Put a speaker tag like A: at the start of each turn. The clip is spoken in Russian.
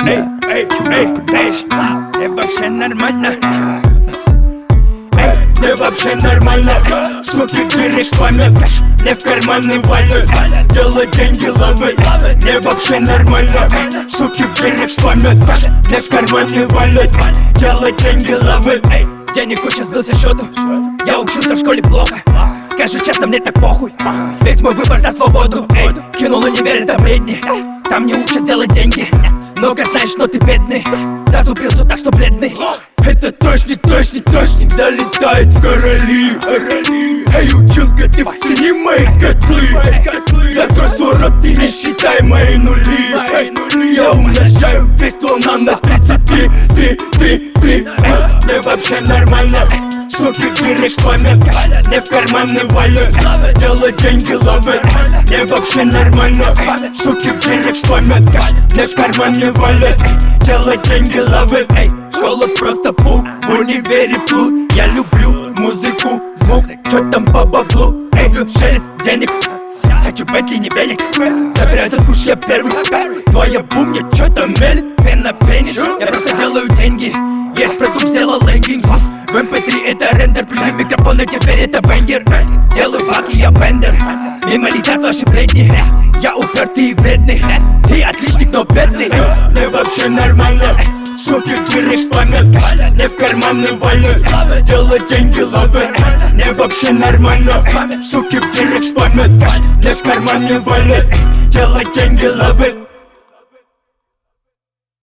A: Не вообще нормально. Не вообще нормально. Суки в директ спамят, не в карманы валят. Делать деньги ловят. Не вообще нормально. Суки в директ спамят, не в карманы валят. Делать деньги ловят. Денег куча, сбился счету. Я учился в школе плохо. Скажу честно, мне так похуй. Ведь мой выбор за свободу. Кинул универ, это бредни. Там не учат делать деньги. Много знаешь, но ты бедный. Заступился так, что бледный. Это трошник, залетает в короли. Эй, училка, ты втяни мои котлы. Закрой свой рот и не считай мои нули. Я умножаю весь клоун на 33. Не вообще нормально. Суки в директ спамят, не в карманы валят. Делать деньги ловят. Не вообще нормально. Суки в директ спамят, не в карманы валят. Делать деньги ловят. Школа просто фу, в универе плут. Я люблю музыку, звук, чё там по баблу. Шелест денег, хочу Бентли, не велик. Забирай этот куш, я первый. Твоя бумня чё-то мелит, пена пенит. Я просто делаю деньги, есть продукт, сделал лендинг. В MP3 это рендер, плюю микрофон, и теперь это бенгер. Делаю баки, я бендер. Мимо летят ваши бредни. Я упертый и вредный. Ты отличник, но бедный. Не вообще нормально. Суки в директ спамят, не в карманы валят. Делать деньги ловят. Не вообще нормально. Суки в директ спамят, не в карманы валят. Делать деньги ловят.